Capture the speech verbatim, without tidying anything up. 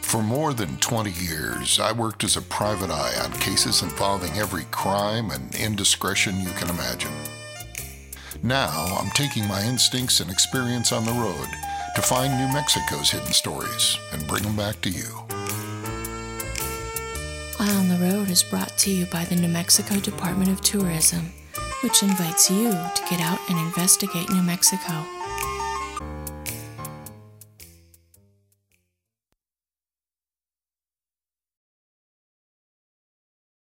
For more than twenty years, I worked as a private eye on cases involving every crime and indiscretion you can imagine. Now, I'm taking my instincts and experience on the road to find New Mexico's hidden stories and bring them back to you. Eye on the Road is brought to you by the New Mexico Department of Tourism, which invites you to get out and investigate New Mexico.